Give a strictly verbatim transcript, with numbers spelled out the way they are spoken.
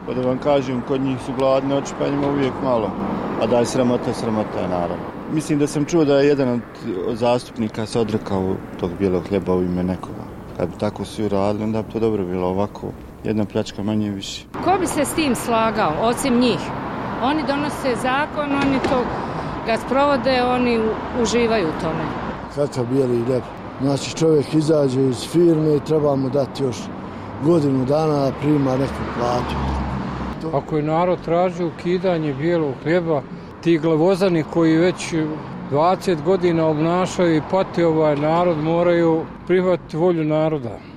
Pa da vam kažem, kod njih su gladne oči, pa njima uvijek malo. A da je sramota, sramota je naravno. Mislim da sam čuo da je jedan od zastupnika se odrekao tog bijelog hljeba u ime nekoga. Kad bi tako svi radili, onda bi to dobro bilo ovako. Jedna pljačka manje više. Ko bi se s tim slagao, osim njih? Oni donose zakon, oni to ga sprovode, oni uživaju u tome. Kakav bijeli hljeb. Znači čovjek izađe iz firme i treba mu dati još godinu dana da prima neku platu. Ako je narod tražio ukidanje bijelog hljeba, ti glavozani koji već dvadeset godina obnašaju i pati ovaj narod moraju prihvatiti volju naroda.